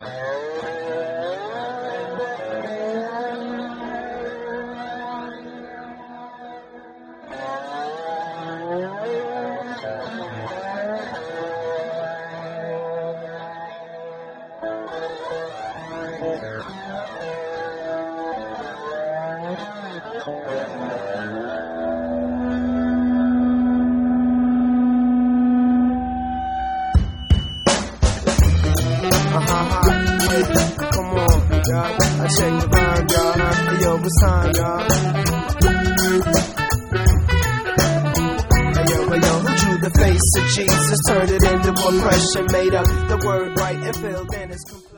Come on, y'all. I change around, y'all. Hey, yo, what's time, y'all? Hey, yo, who drew the face of Jesus? Turned it into a pressure, made up the word right and filled in its complete.